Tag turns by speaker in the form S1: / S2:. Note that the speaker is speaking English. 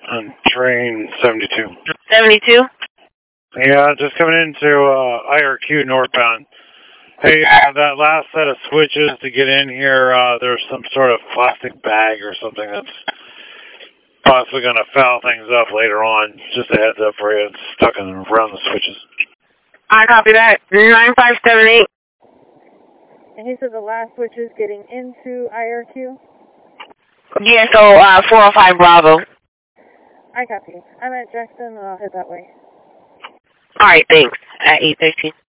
S1: on train 72.
S2: 72?
S1: Yeah, just coming into IRQ northbound. Hey, that last set of switches to get in here, there's some sort of plastic bag or something that's possibly going to foul things up later on. Just a heads up for you. It's stuck around the switches.
S2: I copy that. 9578.
S3: And he said the last switch is getting into IRQ?
S2: Yeah, so 405 Bravo.
S3: I copy. I'm at Jackson and I'll head that way.
S2: Alright, thanks. At 8:13.